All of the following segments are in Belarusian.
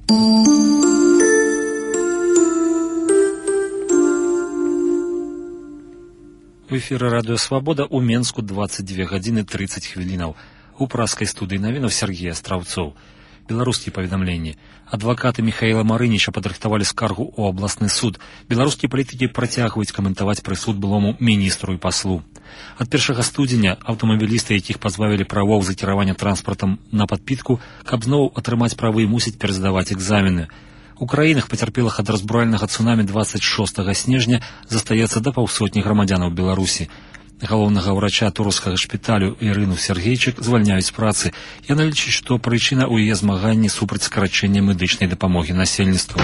У эфіры радыё Свабода ў Менску 22 гадзіны 30 хвілінаў. У праскай студыі навінаў Сергей Астраўцоў. Беларускія паведамленні. Адвакаты Михаіла Марыніча падрыхтавалі скаргу ў абласны суд. Беларускія палітыкі працягваюць каментаваць прысуд былому міністру і паслу. Ад 1 студзеня аўтамабілісты, якіх пазбавілі правоў за кіраванне транспартам на падпітку, каб зноў атрымаць правы, мусяць пераздаваць экзамены. У краінах, пацярпелых ад разбуральнага цунамі 26 снежня, застаецца да паўсотні грамадзянаў Беларусі. Галоўнага ўрача Турускага шпіталю Ірыну Сергейчык звальняюць з працы. Яна лічыць, што прычына ў яе змаганні супраць скарачэння медычнай дапамогі насельніцтву.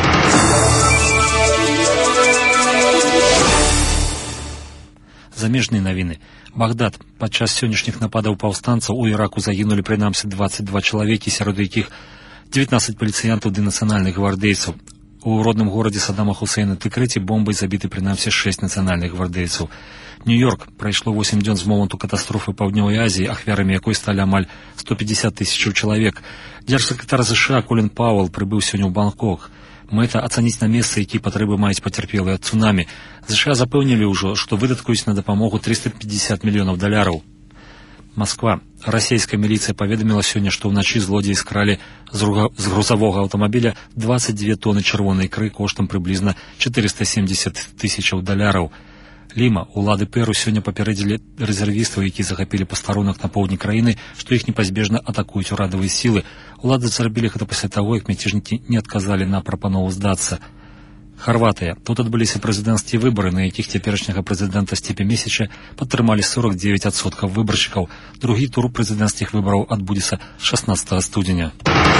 Замежныя навіны. Багдад. Падчас сённяшніх нападаў паўстанцаў у Іраку загінулі прынамсі 22 чалавекі, сярод якіх 19 паліцыянтаў ды нацыянальных гвардейцаў. У родным горадзе Саддама Хусейна Тыкрыце бомбай забіты прынамсі 6 нацыянальных гвардейцаў. Нью-Йорк. Прайшло 8 дзён з моманту катастрофы Паўднёвай Азіі, ахвярамі якой сталі амаль 150 тысячаў чалавек. Дзяржсакратар США Колін Пауэлл прыбыў сёння ў Бангкок. Мэта ацаніць на месцы, якія патрэбы маюць пацярпелыя ад цунамі. США запэўнілі ўжо, што выдаткуюць на дапамогу $350 мільёнаў. Москва. Расійская міліцыя паведаміла сёння, што ўначы злодзеі скралі з грузавога аўтамабіля 22 тоны чырвонай ікры коштам прыблізна $470 тысяч. Ліма. Улады Перу сёння папярэдзілі рэзервістаў, якія захапілі пастарунак на поўдні краіны, што іх непазбежна атакуюць урадавыя сілы. Улады зрабілі гэта пасля таго, як мяцежнікі не адказалі на прапанову здацца. Харватыя. Тут адбыліся прэзідэнцкія выбары, на якіх цяперашняга прэзідэнта Степе Месіча падтрымалі 49% выбаршчыкаў. Другі тур прэзідэнцкіх выбараў адбудзецца 16 студзеня.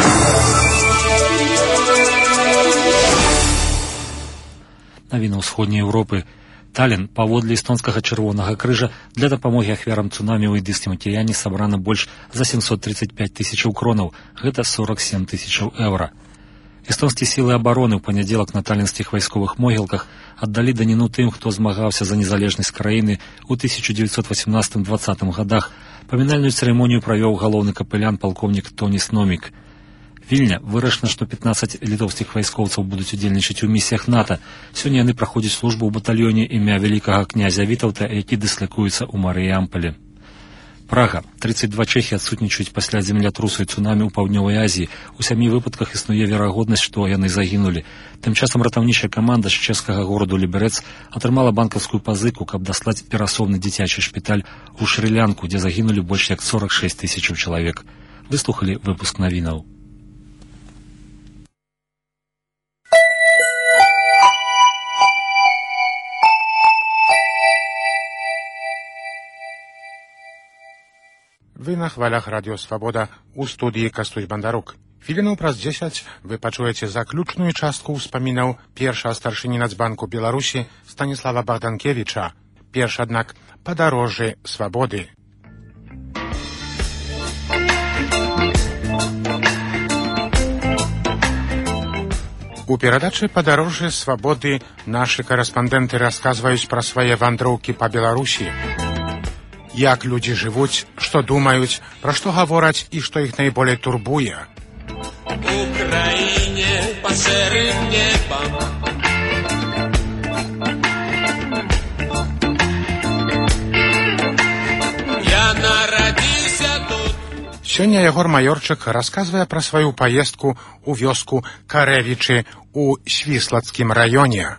Навіна ўсходняй Еўропы. Талін. Паводле эстонскага чырвонага крыжа для дапамогі ахвярам цунамі ў індыйскім акіяне сабрана больш за 735 тысячаў кронаў. Гэта 47 тысячаў еўра. Эстонскія сілы абароны ў панядзелак на талінскіх вайсковых могілках аддалі даніну тым, хто змагаўся за незалежнасць краіны ў 1918-20 годах. Памінальную цырымонію правёў галоўны капелян палкоўнік Тонис Номік. Вільня. Вырашана, што 15 літоўскіх вайскоўцаў будуць удзельнічаць у місіях НАТО. Сёння яны праходзяць службу ў батальёне імя вялікага князя Вітаўта, які дыслакуецца ў Марыямполі. Прага. 32 чэхі адсутнічаюць пасля землятрусу і цунамі ў Паўднёвай Азіі. У 7 выпадках існуе верагоднасць, што яны загінулі. Тым часам ратаўнічая каманда з чэшскага гораду Ліберэц атрымала банкаўскую пазыку, каб даслаць перасоўны дзіцячы шпіталь у Шры-Лянку, дзе загінулі больш як 46 тысячаў чалавек. Выслухалі выпуск навінаў. Вы на хвалях радио «Свобода» у студии Кастусь Бандарук. Хвілінаў праз 10 вы пачуеце заключную частку ўспамінаў першага старшыні Нацбанку Беларусі Станіслава Богданкевіча. Перш, аднак, падарожжы свабоды. У перадачы «Падарожжы свабоды» нашы карэспандэнты расказваюць пра свае вандроўкі па Беларусі. Як людзі жывуць, што думаюць, пра што гавораць і што іх найболей турбуе. Украіне па шэрым небам. Я нарадзіўся тут. Сёння Ягор Маёрчык расказвае пра сваю паездку ў вёску Карэвічы ў Свіслацкім раёне.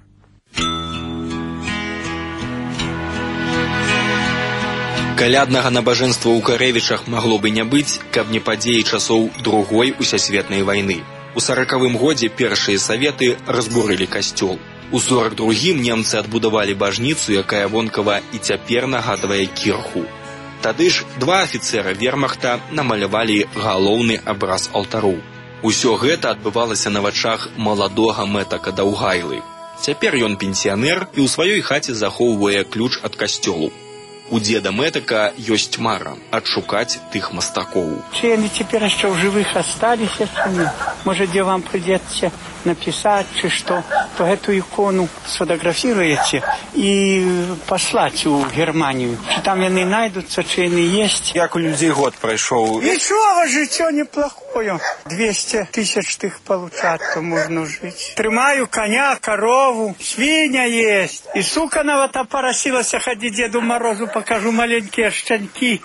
Каляднага набажэнства ў Карэвічах магло бы не быць, каб не падзеі часоў другой усесветнай вайны. У 40-м годзе першыя саветы разбурылі касцёл. У 42-м немцы адбудавалі бажніцу, якая вонкава і цяпер нагадвае кірху. Тады ж 2 афіцэра вермахта намалявалі галоўны абраз алтароў. Усё гэта адбывалася на вачах маладога Мэтака Даўгайлы. Цяпер ён пенсіянер і ў сваёй хаце захоўвае ключ ад касцёлу. У дзеда Мэтака ёсць мара адшукаць тых мастакоў. Ці яны цяпер яшчэ ў жывых асталіся, ці не? Можа, дзе вам прыйдзецца написать, что, то эту икону сфотографируете и послать в Германию. Чи там они найдутся, чи они есть. Як у людей год пройшов? Ничего, житье неплохое. 200 тысяч тых получать, то можно жить. Тримаю коня, корову, свинья есть. И сукановата поросилась, ходи Деду Морозу, покажу маленькие щенки.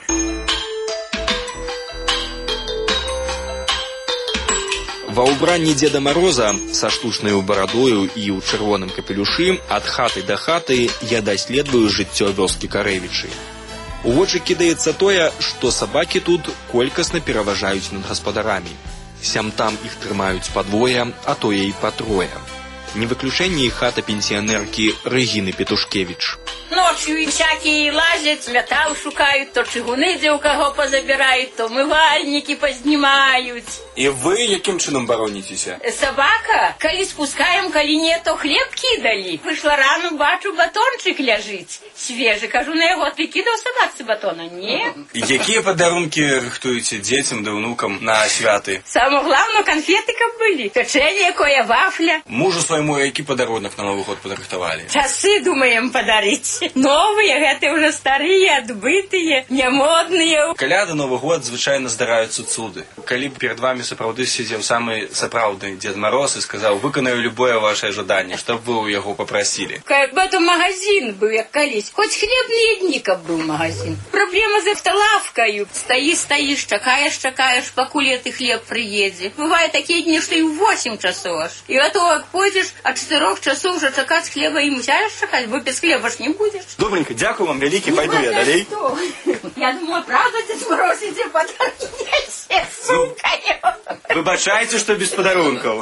Ва ўбранні Деда Мороза са штучнаю барадою і ў чырвоным капелюшы ад хаты да хаты я даследваю жыццё вёскі Карэвічы. У вочы кідаецца тое, што сабакі тут колькасна пераважаюць над гаспадарамі. Сям-там іх трымаюць падвое, а тое і па трое. Не выключэнне і хата пенсіянеркі Рэгіны Петушкевіч. Ночью всякие лазят, металл шукают, то чыгуны дзе у каго позабирают, то мывальники познимают. І ви яким чином бароніцеся? Собака, коли спускаем, коли нет, то хлеб кидали. Вышла рано, бачу, батончик ляжить. Свежий, кажу, на його, ти кидав собаці батона? Ні. Які подарунки рихтуєте дітям да внукам на святи? Самое главное, конфеты каб были. Печенье, кое вафля. Мужу своєму який подарунок на Новий год подрихтували? Часы думаем подарить. Новые, это уже старые, отбытые, немодные. Каляда, Новый год, звичайно, здараються цуди. Коли перед вами сапраўды сидел самый сапраўдный Дед Мороз и сказал, выконаю любое ваше ожидание, чтоб вы у его попросили. Как бы это магазин был, як колись. Хоть хлебные дни, как был магазин. Проблема за автолавкою. Стоишь, чакаешь, покуль ты хлеб приедет. Бывают такие дни, что и в 8 часов аж. И от того, как пойдешь, от 4 часов уже чакать хлеба и мусяешь чакать, бо без хлеба ж не будешь. Добренько, дякую вам великий, пойду я далей. Я думаю, правда, Дед Мороз, иди подарки несе, сука. Выбачайте, что без подарунков.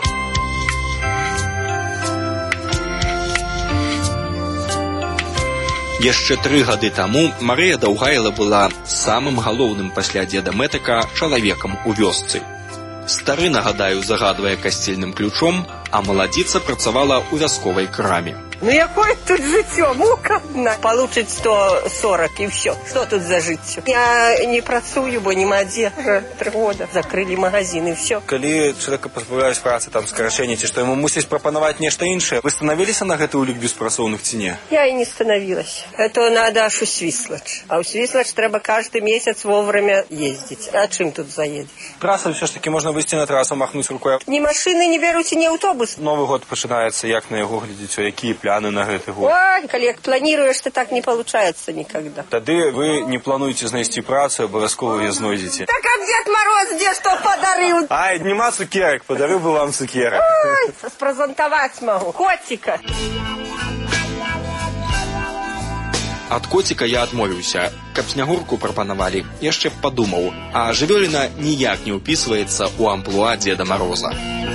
Яшчэ 3 гады таму Марыя Даўгайла была самым галоўным пасля дзеда Мэтака чалавекам у вёсцы. Стары, нагадаю, загадвае касцельным ключом, а маладзіца працавала ў вясковай краме. Ну якое тут жыццё? Мука одна. Получить 140 и все. Что тут за жыццё? Я не працую, бо нема дзе. 3 года. Закрыли магазин и все. Калі чалавека пазбаўляюць працы, там скарачэнне, ці што яму мусіць прапанаваць нешта іншае, вы станавіліся на гэты ўлік беспрацоўных ці не? Я и не становилась. Это надо аж у Свислач. А у Свислач треба каждый месяц вовремя ездить. А чым тут заедешь? Траса все ж таки можна выйсці на трасу, махнуць рукой. Ни машины не беруць, ни автобус. Новы год пачынаецца, як на яго глядзіце, якія пляны на гэты год? Ой, калі як планируешь, то так не получается никогда. Тады вы не плануеце знайсці працу, абавязкова яе знойдзеце. Так как Дед Мороз где что подарил? Ай, нема цукерак, подарил бы вам цукерак. Ой, спрезентовать могу. Котика. Ад коціка я адмовіўся. Каб снягурку прапанавалі, яшчэ б падумаў, а жывёліна ніяк не ўпісваецца ў амплуа Деда Мороза.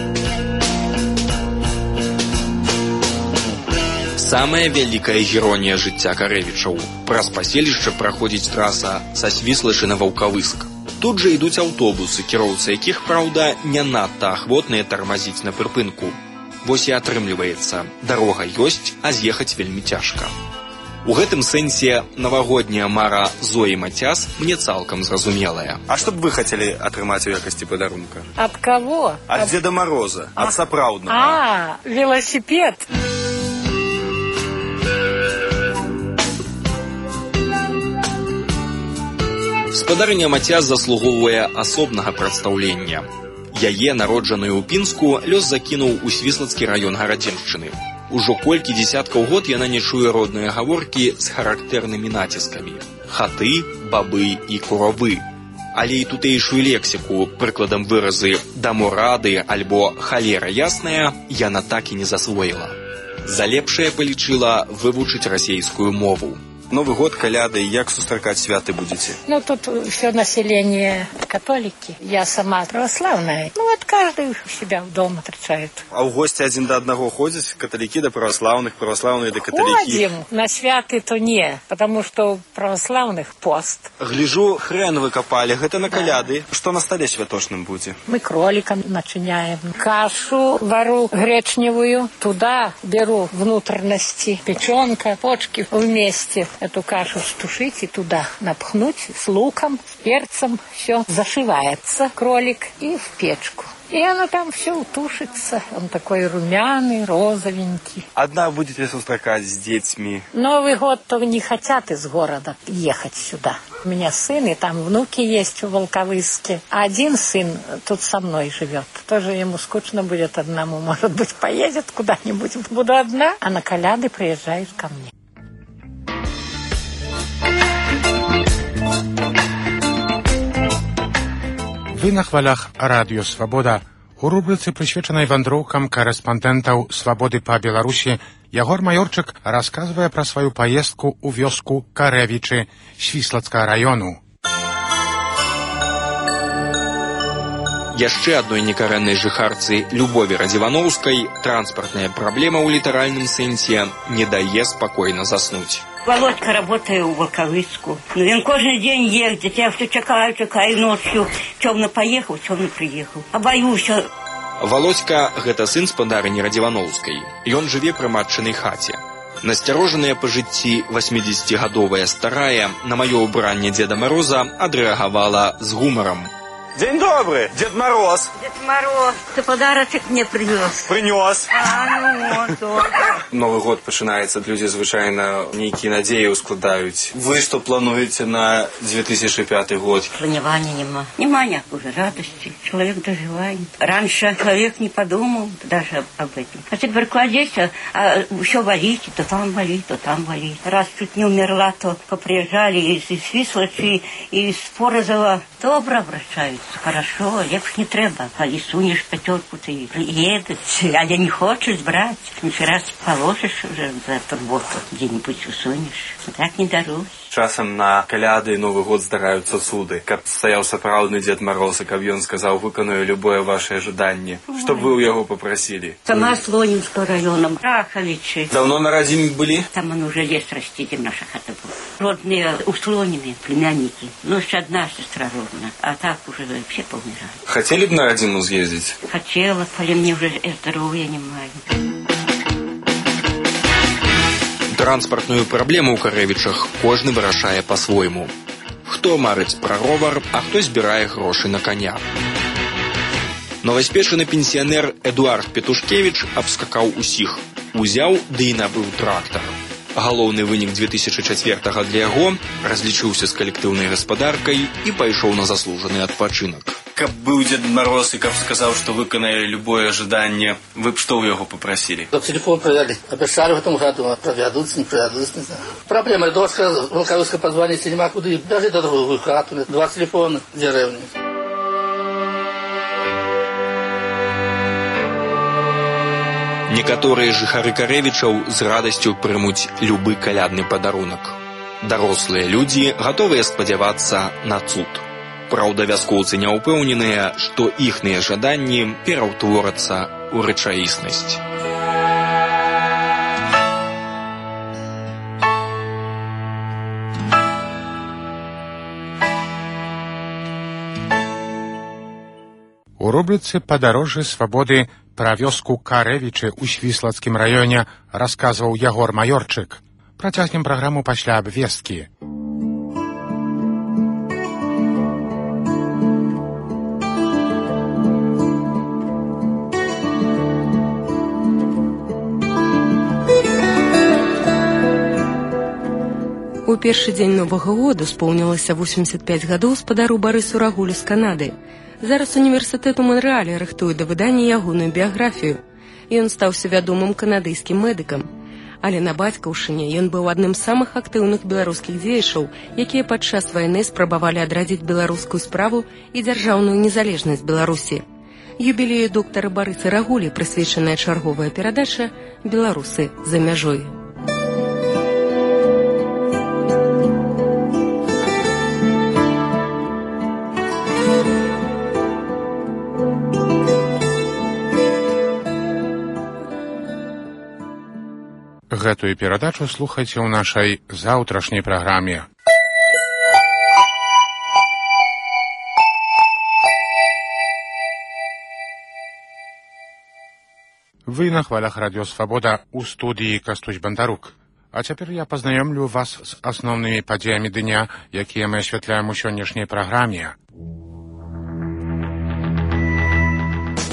Самая вялікая іронія жыцця Карэвічаў. Праз паселішча праходзіць траса са Свіслачы на Ваўкавыск. Тут жа ідуць аўтобусы, кіроўцы якіх, праўда, не надта ахвотныя тармазіць на прыпынку. Вось і атрымліваецца, дарога ёсць, а з'ехаць вельмі цяжка. У гэтым сэнсе навагодняя мара Зоі Мацяс мне цалкам зразумелая. А што б вы хацелі атрымаць у якасці падарунка? От кого? Ад Деда Мороза, ад сапраўднага. Велосипед. Спадарыня Мацяс заслугоўвае асобнага прадстаўлення. Яе, народжаную ў Пінску, лёс закінуў у Свіслацкі раён Гарадзеншчыны. Ужо колькі дзесяткаў год яна не чуе родныя гаворкі з характэрнымі націскамі. Хаты, бабы і куравы. Але і тутэйшую лексіку, прыкладам выразы «дамо рады» альбо «халера ясная» яна так і не засвоіла. За лепшае палічыла вывучыць расейскую мову. Новый год, каляды, як сустракаць святы будете? Ну, тут все население католики. Я сама православная. Ну, вот каждый у себя дома встречает. А ў гости один до одного ходят? Католики до православных, православные до католики? Ходим. На святы то не, потому что у православных пост. Гляжу, хрен вы копали, гэта на каляды. Что на столе святошным будете? Мы кроликом начиняем. Кашу вару гречневую. Туда беру внутренности, печенка, почки вместе. Эту кашу стушить и туда напхнуть с луком, с перцем. Все зашивается, кролик, и в печку. И оно там все утушится. Он такой румяный, розовенький. Одна будете сустракать с детьми? Новый год-то не хотят из города ехать сюда. У меня сын, и там внуки есть в Волковыске. А один сын тут со мной живет. Тоже ему скучно будет одному. Может быть, поедет куда-нибудь. Буду одна, а на коляды приезжают ко мне. Wy na chwalach Radio Swoboda. У рубрицы, присвяченной вандроўкам корэспандэнтаў Свободы по Беларуси, Ягор Майорчык рассказывая про свою поездку у вёску Каревичи Свіслацкага району. Яшчэ адной некарэннай жыхарцы Любові Радзівановскай транспартная праблема ў літаральным сэнсе не дае спакойна заснуць. Володька работает в Волковыску. Он каждый день ездит. Я все чекаю ночью. Темно поехал, темно приехал. А боюсь. Володька – гэта сын спадарыні Радзівановскай. Ён жыве пры матчынай хаце. Насцярожаная па жыцці 80-гадовая старая на маё ўбранне Деда Мороза адрэагавала з гумаром. День добрый, Дед Мороз. Дед Мороз, ты подарочек мне привез. Принес. Вот. Новый год пачынаецца, людзі звычайна нейкія надзеі ускладаюць. Вы што плануеце на 2005 год? Планирования нема. Нема никакой радости. Человек доживает. Раньше человек не подумал даже об этом. А теперь кладешься, а все болит, то там болит, то там болит. Раз чуть не умерла, то поприезжали из Свіслачі, из Порозова. Добро обращаются. Хорошо, лепш не треба. Коли сунешь пятерку, ты едешь. А я не хочешь брать. Раз положишь уже за турботу, где-нибудь усунешь. Так не дарусь. Часам на каляды і Новы год здараюцца цуды. Каб стаяў сапраўдны Дед Мороз, і каб ён сказаў, выканаю любое ваше жаданне. Што б вы ў яго попросили? Сама Слонімского района. Раховичи. Давно на Радзіме были? Там он уже лес расти, где наша хата была. Родные у Слониме, племянники. Ну, еще одна сестра родная. А так уже вообще поумирали. Хотели бы на Радзіму съездить? Хотела, але мне уже здоровья немає. Транспартную праблему ў Карэвічах кожны вырашае па-свойму. Хто марыць пра ровар, а хто збірае грошы на коня. Новаспечаны пенсіянер Эдуард Петушкевіч абскакаў усіх. Узяў ды і набыў трактар. Галоўны вынік 2004 для яго разлічыўся з калектыўнай гаспадаркай і пайшоў на заслужаны адпачынак. Каб быў Дед Мороз и каб сказал, что выканали любое ожидание, вы бы что у него попросили? Чтоб телефон провели. Обещали в этом году. Проведутся, не проведутся, не знаю. Проблема. Дочка Волковыска позвонить, нема куда. Даже до другую хату. 2 телефона в деревне. Некаторыя жыхары Карэвічаў з радасцю прымуць любы калядны падарунак. Дарослыя людзі гатовыя спадзявацца на цуд. Праўда, вяскоўцы не ўпэўненыя, што іхныя жаданні пераўтворацца ў рэчаіснасць. У рубрицы «Подорожье свободы» про вёску Каревичи у Свіслацкім районе рассказывал Ягор Майорчык. Процягнем программу пасля абвесткі. У першы дзень Новага года споўнілася 85 гадоў спадару Барысу Рагулю з Канады. Зараз універсітэт у Монрэале рыхтуе да выдання ягоную біяграфію. Ён стаўся вядомым канадыйскім медыкам. Але на бацькаўшыне ён быў адным з самых актыўных беларускіх дзеячаў, якія падчас вайны спрабавалі адрадзіць беларускую справу і дзяржаўную незалежнасць Беларусі. Юбілею доктара Барыса Рагулі прысвечаная чарговая перадача «Беларусы за мяжой». Гэтую перадачу слухайце ў нашай заўтрашняй праграме. Вы на хвалях Радио Свобода у студии Кастусь Бандарук. А цяпер я пазнаёмлю вас з асноўнымі падзеямі дня, якія мы асвятляем у сённяшняй праграме.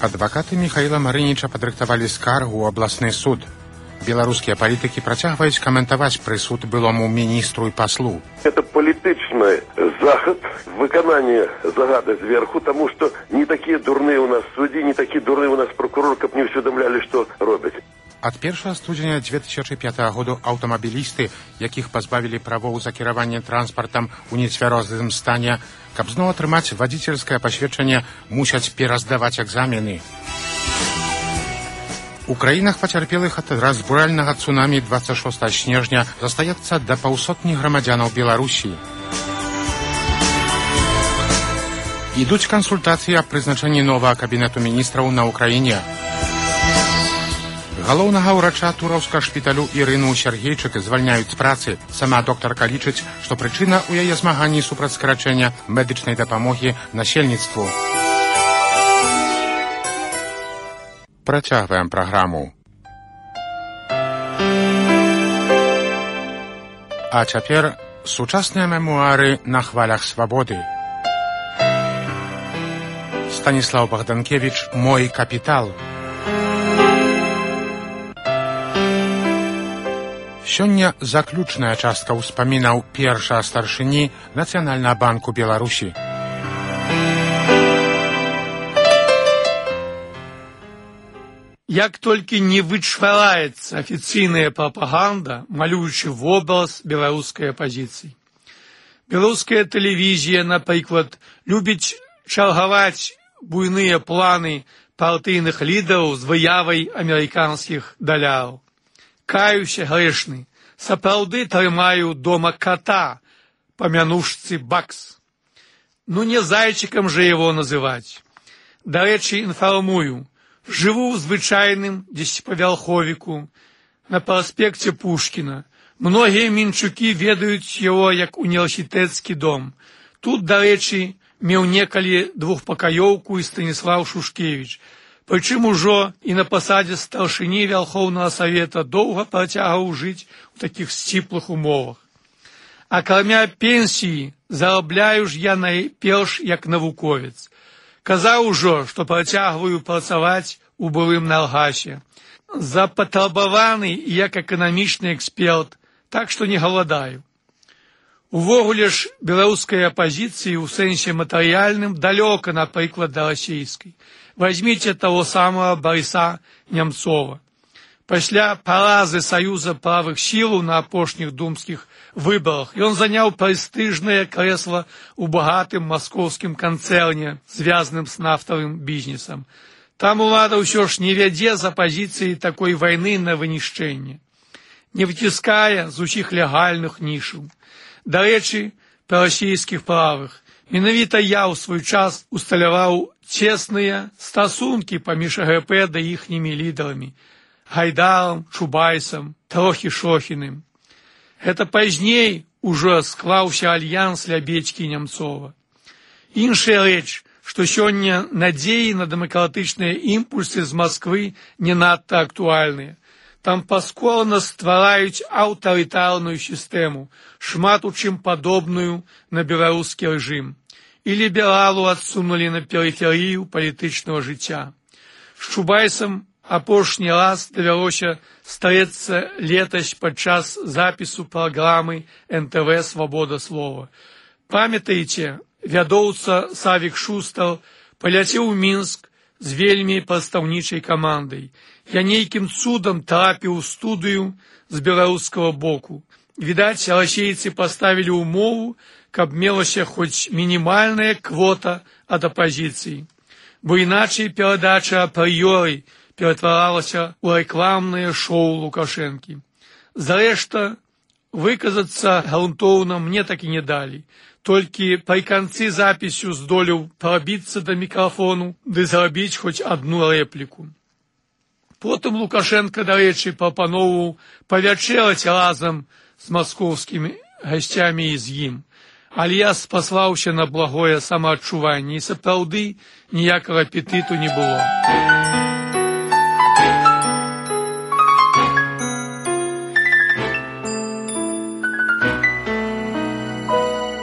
Адвакаты Михаіла Марыніча падрыхтавалі скаргу ў абласны суд. Беларускія палітыкі працягваюць каментаваць прысуд былому міністру і паслу. Это политичный заход, выконание загады сверху, потому что не такие дурные у нас судьи, не такие дурные у нас прокуроры, как не усведомляли, что робят. Ад 1 студзеня 2005 году аўтамабілісты, якіх пазбавілі правоў за кіраванне транспартам у нецвярозым стане, каб зноў атрымаць вадзіцельскае пасведчанне, мусяць пераздаваць экзамены. У краінах пацярпелых ад разбуральнага цунамі 26 снежня застаецца да 200 грамадзянаў Беларусі. Ідуць кансультацыі аб прызначэнні новага кабінету міністраў на Украіне. Галоўнага ўрача Тураўскага шпіталю Ірыну Сергейчык звальняюць з працы. Сама доктарка лічыць, што прычына ў яе змаганні супраць скарачэння медычнай дапамогі насельніцтву. Працягваем праграму. А цяпер сучасныя мемуары на хвалях свабоды. Станіслаў Богданкевич «Мой капітал». Сёння заключная частка ўспамінаў першага старшыні Нацыянальнага банку Беларусі. Як толькі не вычвараецца афіцыйная прапаганда, малюючы вобраз беларускай апазіцыі. Беларуская тэлевізія, напрыклад, любіць чаргаваць буйныя планы партыйных лідараў з выявай амерыканскіх даляраў. Каюся грэшны, сапраўды трымаю дома кота, па мянушцы бакс. Ну не зайчикам же его называть. Дарэчы, інфармую, жыву ў звычайным дзесяціпавярховіку на праспекце Пушкіна. Многія мінчукі ведаюць яго як універсітэцкі дом. Тут, дарэчы, меў некалі двухпакаёўку і Станіслаў Шушкевіч. Прычым ужо і на пасадзе старшыні Вярхоўнага Савета доўга працягваў жыць у такіх сціплых умовах. Акрамя пенсіі зарабляю ж я найперш як навуковец. Казаў ужо, што працягваю працаваць у былым Наргасе. Запатрабаваны як эканамічны эксперт, так што не галадаю. Увогуле ж беларускай апазіцыі ў сэнсе матэрыяльным далёка, напрыклад, да расійскай. Возьмите того самого Бориса Немцова. Пасля паразы Союза правых сил на апошніх думскіх выборах ён заняў прэстыжнае крэсла ў багатым маскоўскім канцэрне, звязаным з нафтавым бізнесам. Там улада ўсё ж не вядзе з апазіцыі такой вайны на вынішчэнне. Не выціскае з усіх легальных нішаў. Дарэчы, па расійскіх правых. Менавіта я ў свой час усталяваў цесныя стасункі паміж АГП да іхнімі лідарамі. Гайдарам, Чубайсам, трохі Шохіным. Гэта пазней ужо склаўся альянс Лябедзькі і Немцова. Іншая рэч, што сёння надзеі на дэмакратычныя імпульсы з Масквы не надта актуальныя. Там паскорана ствараюць аўтарытарную сістэму, шмат у чым падобную на беларускі рэжым. І лібералу адсунулі на перыферыю палітычнага жыцця. З Чубайсам апошні раз давялося стрэцца летась падчас запісу праграмы НТВ «Свабода слова». Памятаеце, вядоўца Савік Шустар паляцеў у Мінск з вельмі прадстаўнічай камандай. Я нейкім цудам трапіў у студыю з беларускага боку. Відаць, расейцы паставілі ўмову, каб мелася хоць мінімальная квота ад апазіцыі. Бо іначай перадача апрыёры ператваралася ў рэкламнае шоу Лукашэнкі. Зрэшта, выказацца грунтоўна мне так і не далі. Толькі пры канцы запісу здолеў прабіцца да мікрафону ды зрабіць хоць адну рэпліку. Потым Лукашенко, дарэчы, прапаноўваў павячэраць разам з маскоўскімі гасцямі і з ім. Але я спаслаўся на благое самаадчуванне, і сапраўды ніякага апетыту не было.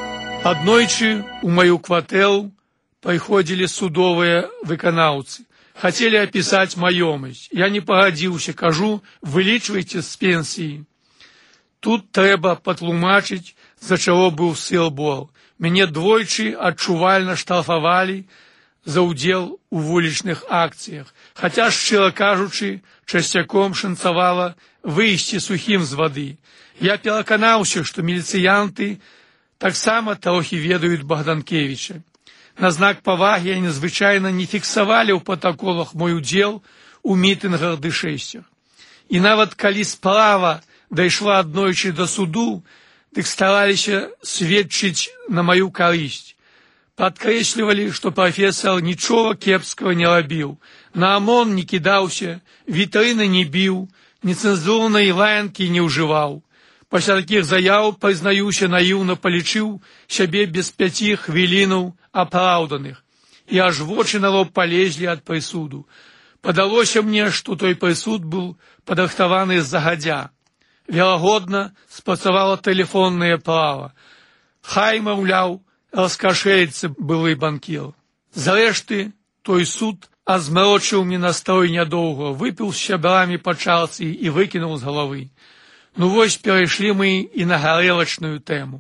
Аднойчы ў маю кватэру прыходзілі судовыя выканаўцы. Хотели описать маёмасць. Я не пагадзіўся, кажу, вылічвайце з пенсіі. Тут трэба патлумачыць, за чаго быў сэлбол. Мяне двойчы адчувальна штрафавалі за ўдзел у вулічных акцыях. Хаця, шчыра кажучы, часцяком шанцавала выйсці сухім з вады. Я пераканаўся, што міліцыянты таксама трохі ведаюць Богданкевіча. На знак павагі яны звычайна не фіксавалі ў пратаколах мой удзел у мітынгах ды шэсцях. І нават калі справа дайшла аднойчы да суду, дык стараліся сведчыць на маю карысць. Падкрэслівалі, што прафесар нічога кепскага не рабіў, на ОМОН не кідаўся, вітрыны не біў, нецэнзурнай лаянкі не ўжываў. Пасля такіх заяў, прызнаюся, наіўна палічыў сябе без 5 хвілінаў апраўданых, і аж вочы на лоб палезлі ад прысуду. Падалося мне, што той прысуд быў падрыхтаваны загадзя. Верагодна, спрацавала тэлефоннае права. Хай, маўляў, раскашэецца былы банкір. Зрэшты, той суд азмрочыў мне настрой нядоўга, выпіў з сябрамі па чарцы і выкінуў з галавы. Ну вось перайшлі мы і на гарэлачную тэму.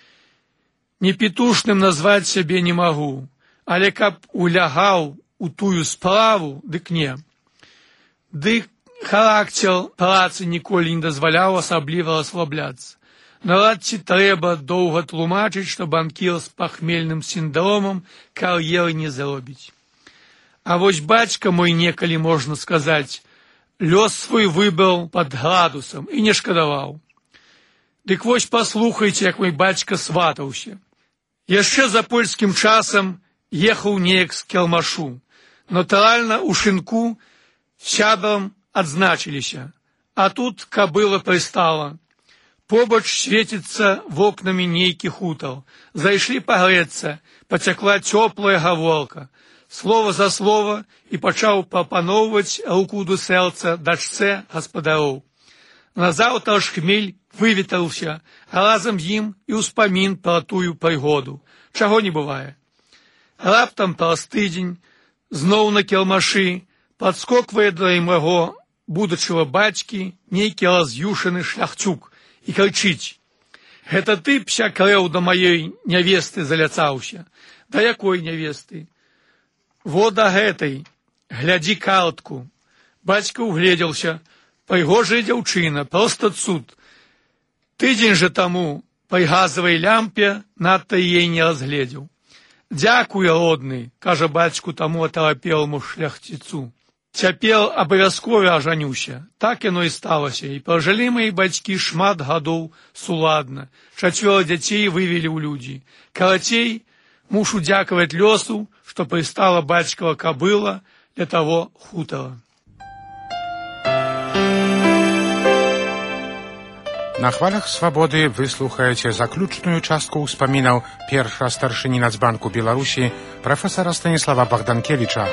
Непітушным назваць сябе не магу, але каб улягаў у тую справу, дык не. Дык характер працы ніколі не дазваляў асабліва расслабляцца. Нават ці трэба доўга тлумачыць, што банкір з пахмельным сіндромам кар'еры не зробіць. А вось бацька мой некалі, можна сказаць, лёс свой выбраў пад градусам і не шкадаваў. Дык вось паслухайце, як мой бацька сватаўся. Яшчэ за польскім часам ехаў неяк з кірмашу. Натуральна, у шынку сябрам адзначыліся, а тут кабыла прыстала. Побач свеціцца вокнамі нейкі хутар. Зайшлі пагрэцца, пацякла цёплая гаворка. Слова за слова і пачаў прапаноўваць руку да сэрца дачцэ гаспадароў. Назаўтра ж хмель вывітаўся, а разам з ім і ўспамін пра тую прыгоду. Чаго не бывае. Раптам праз тыдзень зноў на кірмашы падскоквае да майго будучага бацькі нейкі раз'юшаны шляхцюк і крычыць: «Гэта ты, пся крэў, да маёй нявесты заляцаўся». Да якой нявесты? Во да гэтай, глядзі картку. Бацька угледзелся, прыгожая дзяўчына, проста цуд. Тыдзень жа таму пры газавай лямпе надта яе не разгледзеў. «Дзякуй, родны», кажа бацьку таму атарапеламу шляхціцу. «Цяпер абавязкова ажанюся». Так яно і сталася, і пражылі мае бацькі шмат гадоў суладна. 4 дзяцей вывелі ў людзі. Карацей, мушу дзякаваць лёсу, што прыстала бацькава кабыла для таго хутара. На хвалях свабоды выслухаеце заключную частку ўспамінаў першага старшыні Нацбанку Беларусі прафесара Станіслава Богданкевіча.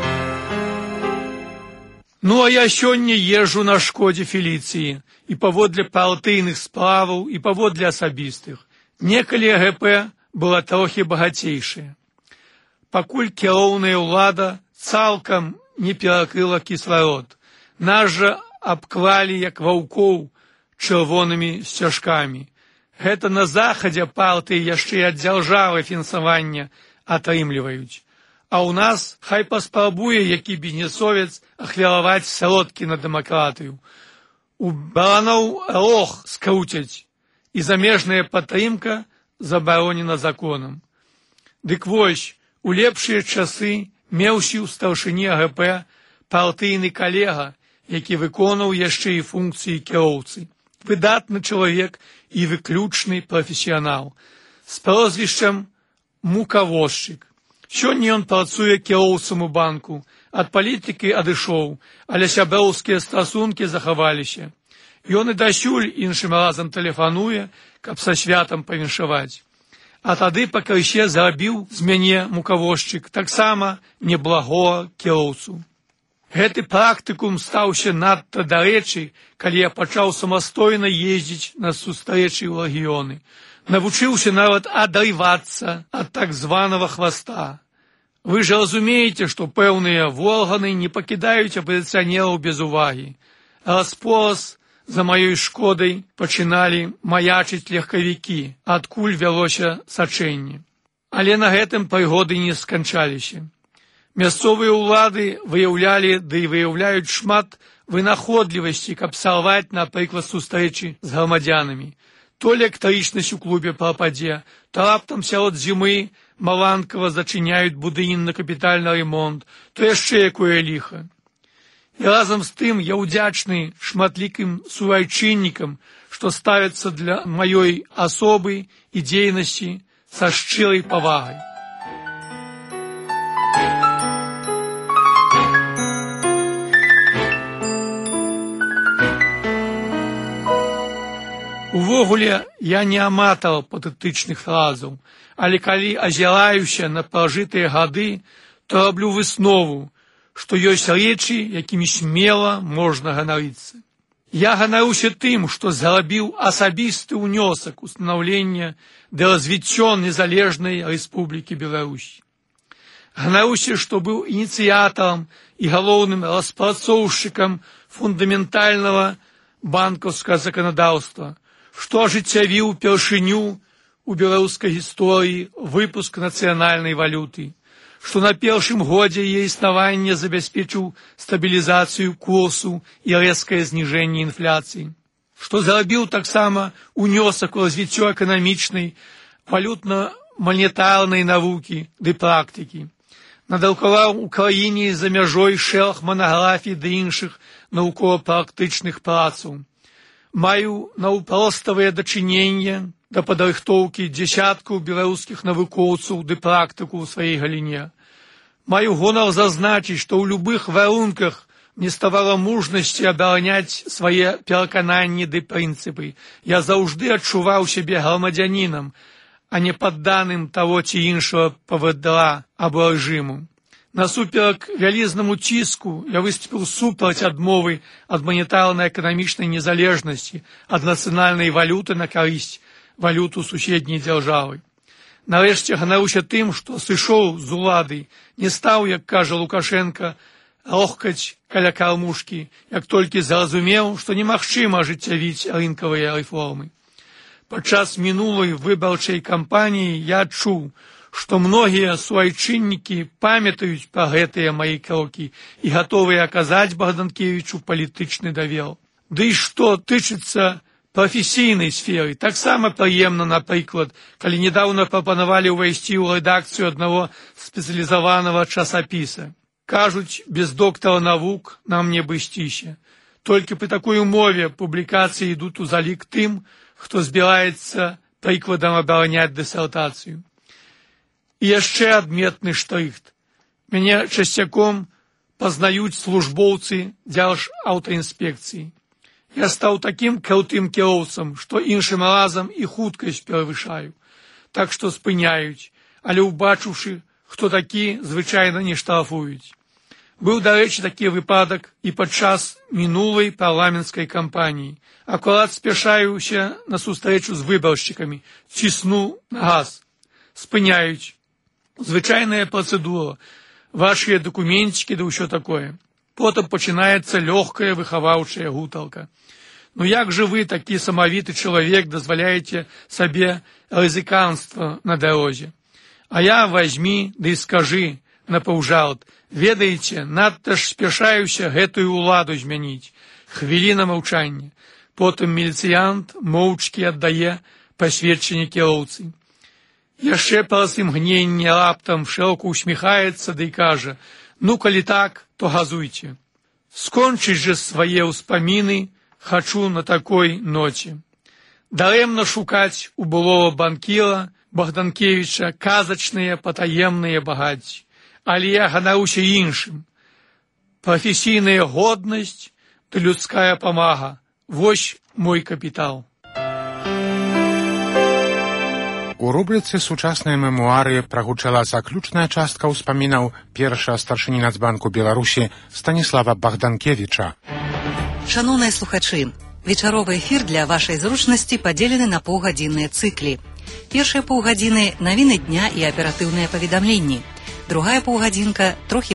Ну, а я сёння езжу на шкодзе Феліцыі і паводле партыйных справаў, і паводле асабістых. Некалі ГП была трохі багацейшая. Пакуль кіроўная ўлада цалкам не перакрыла кісларод. Нас жа абклалі, як ваўкоў, чырвонымі сцяжкамі. Гэта на захадзе партыі яшчэ і ад дзяржавы фінансавання атрымліваюць. А ў нас хай паспрабуе які бізнесовец ахвяраваць сродкі на дэмакратыю. У бараноў рог скруцяць, і замежная падтрымка забаронена законам. Дык вось, у лепшыя часы меўся ў старшыні АГП партыйны калега, які выконаў яшчэ і функцыі кіроўцы. Выдатны чалавек і выключны прафесіянал. З прозвішчам Мукавозчык. Сёння ён працуе кіроўцам у банку. Ад палітыкі адышоў, але сяброўскія стасункі захаваліся. Ён і дасюль іншым разам тэлефануе, каб са святам павіншаваць. А тады пакрысе зрабіў з мяне Мукавозчык таксама неблагога кіроўцу. Гэты практыкум стаўся надта дарэчы, калі я пачаў самастойна ездзіць на сустрэчы ў рэгіёны. Навучыўся нават адрывацца ад так званага хваста. Вы же разумеете, што пэўныя органы не пакідаюць апазіцыянераў без увагі. Располас за маёй шкодай пачыналі маячыць легкавікі, адкуль вялося сачэнне. Але на гэтым прыгоды не сканчаліся. Мясцовыя ўлады выяўлялі, ды і выяўляюць шмат вынаходлівасці, каб сарваць, напрыклад, сустрэчы з грамадзянамі. То электрычнасць у клубе прападзе, то раптам сярод зімы маланкава зачыняюць будынак на капітальны ремонт, то яшчэ якое ліха. І разам з тым я ўдзячны шматлікім суайчыннікам, што ставяцца для маёй асобы і дзейнасці са шчырай павагай. Увогуле, я не аматар патэтычных фразаў, але калі азіраюся на пражытыя гады, то раблю выснову, што ёсць рэчы, якімі смела можна ганарыцца. Я ганаруся тым, што зрабіў асабісты ўнёсак у станаўлення ды развіццё незалежнай Рэспублікі Беларусь. Ганаруся, што быў ініцыятарам і галоўным распрацоўшчыкам фундаментальнага банкаўскага заканадаўства, што ажыццявіў упершыню у беларускай гісторыі выпуск нацыянальнай валюты, што на першым годзе яе існавання забяспечыў стабілізацыю курсу і рэзкае зніжэнне інфляцыі, што зрабіў таксама ўнёсак у развіццё эканамічнай, валютна-манетарнай навукі ды практыкі, надрукаваў у краіне за мяжой шэраг манаграфій ды іншых навукова-практычных працаў. Маю наўпроставае дачыненне да падрыхтоўкі дзясяткаў беларускіх навукоўцаў ды практыкаў у сваёй галіне. Маю гонар зазначыць, што ў любых варунках мне ставала мужнасці абараняць свае перакананні ды прынцыпы. Я заўжды адчуваў сябе грамадзянінам, а не падданым таго ці іншага павадра або рэжыму. Насуперак вялізнаму ціску я выступіў супраць адмовы ад манетарна-эканамічнай незалежнасці ад нацыянальнай валюты на карысць валюту суседняй дзяржавы. Нарэшце ганаруся тым, што сышоў з улады, не стаў, як кажа Лукашенка, рохкаць каля кармушкі, як толькі зразумеў, што немагчыма ажыццявіць рынкавыя рэформы. Падчас мінулай выбарчай кампаніі я адчуў, што многія суайчыннікі памятаюць пра гэтыя мае крокі і гатовыя аказаць Богданкевічу палітычны давер. Ды і што тычыцца прафесійнай сферы, таксама прыемна, напрыклад, калі нядаўна прапанавалі ўвайсці ў рэдакцыю аднаго спецыялізаванага часапіса. Кажуць, без доктара навук нам не абысціся. Толькі пры такой умове публікацыі ідуць у залік тым, хто збіраецца прыкладам абараняць дысертацыю. І яшчэ адметны штрыхт. Мяне часцяком пазнаюць службоўцы дзяржаўтаінспекцыі. Я стаў такім крутым кіроўцам, што іншым разам і хуткасць перавышаю. Так што спыняюць, але ўбачыўшы, хто такі, звычайна не штрафуюць. Быў, дарэчы, такі выпадак і падчас мінулай парламенцкай кампаніі. Акурат спяшаюся на сустрэчу з выбаршчыкамі, цісну на газ. Спыняюць. Звычайная працэдура, вашыя дакументікі да ўсё такое. Потым пачынаецца лёгкая выхаваўчая гутарка. Ну як жа вы, такі самавіты чалавек, дазваляеце сабе рызыканства на дарозе? А я возьмі, ды і скажы на паўжарт, ведаеце, надта ж спяшаюся гэтую ўладу змяніць. Хвіліна маўчання. Потым міліцыянт моўчкі аддае пасведчанне кіроўцы. Яшчэ праз імгненне раптам шырока усміхаецца ды кажа: ну, калі так, то газуйце. Скончыць жа свае ўспаміны хачу на такой ноце. Дарэмна шукаць у былога банкіра Богданкевіча казачныя патаемныя багацці. Але я ганаруся іншым. Прафесійная годнасць ды людская памага. Вось мой капітал. У рубрыцы «Сучасныя мемуары» прагучала заключная частка ўспамінаў першага старшыні Нацбанку Беларусі Станіслава Богданкевіча. Шаноўныя слухачы, вечаровы эфір для вашай зручнасці падзелены на паўгадзінныя цыклі. Першыя паўгадзіны – навіны дня і аператыўныя паведамленні. другая паўгадзінка трохі